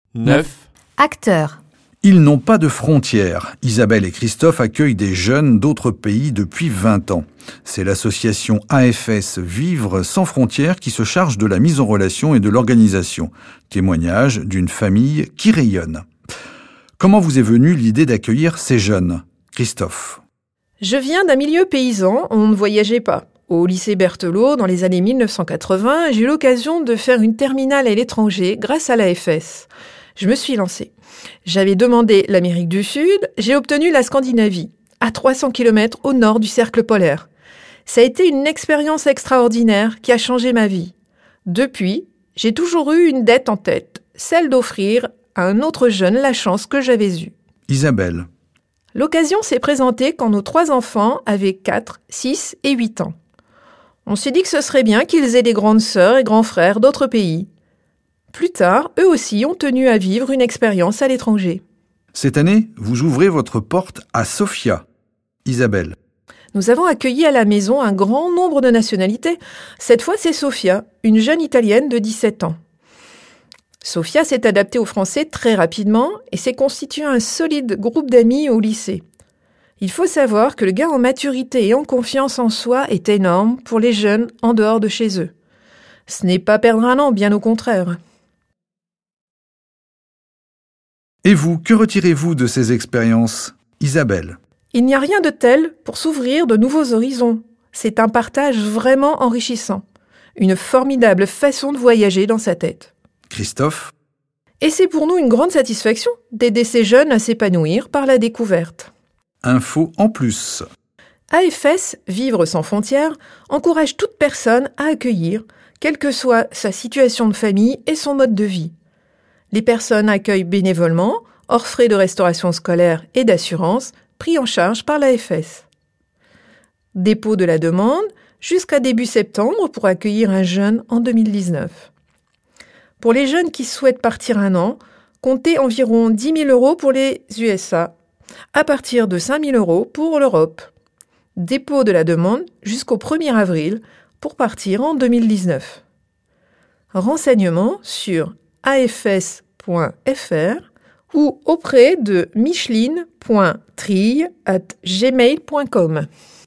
9. Acteur. Ils n'ont pas de frontières. Isabelle et Christophe accueillent des jeunes d'autres pays depuis 20 ans. C'est l'association AFS Vivre sans frontières qui se charge de la mise en relation et de l'organisation. Témoignage d'une famille qui rayonne. Comment vous est venue l'idée d'accueillir ces jeunes ? Christophe. Je viens d'un milieu paysan, on ne voyageait pas. Au lycée Berthelot, dans les années 1980, j'ai eu l'occasion de faire une terminale à l'étranger grâce à l'AFS. Je me suis lancée. J'avais demandé l'Amérique du Sud, j'ai obtenu la Scandinavie, à 300 km au nord du cercle polaire. Ça a été une expérience extraordinaire qui a changé ma vie. Depuis, j'ai toujours eu une dette en tête, celle d'offrir à un autre jeune la chance que j'avais eue. Isabelle. L'occasion s'est présentée quand nos 3 enfants avaient 4, 6 et 8 ans. On s'est dit que ce serait bien qu'ils aient des grandes sœurs et grands frères d'autres pays. Plus tard, eux aussi ont tenu à vivre une expérience à l'étranger. Cette année, vous ouvrez votre porte à Sofia. Isabelle. Nous avons accueilli à la maison un grand nombre de nationalités. Cette fois, c'est Sofia, une jeune Italienne de 17 ans. Sofia s'est adaptée au français très rapidement et s'est constitué un solide groupe d'amis au lycée. Il faut savoir que le gain en maturité et en confiance en soi est énorme pour les jeunes en dehors de chez eux. Ce n'est pas perdre un an, bien au contraire. Et vous, que retirez-vous de ces expériences ? Isabelle. Il n'y a rien de tel pour s'ouvrir de nouveaux horizons. C'est un partage vraiment enrichissant. Une formidable façon de voyager dans sa tête. Christophe. Et c'est pour nous une grande satisfaction d'aider ces jeunes à s'épanouir par la découverte. Info en plus. AFS, Vivre sans frontières, encourage toute personne à accueillir, quelle que soit sa situation de famille et son mode de vie. Les personnes accueillent bénévolement, hors frais de restauration scolaire et d'assurance, pris en charge par l'AFS. Dépôt de la demande jusqu'à début septembre pour accueillir un jeune en 2019. Pour les jeunes qui souhaitent partir un an, comptez environ 10 000 € pour les USA, à partir de 5 000 € pour l'Europe. Dépôt de la demande jusqu'au 1er avril pour partir en 2019. Renseignements sur afs.fr ou auprès de micheline.trille@gmail.com.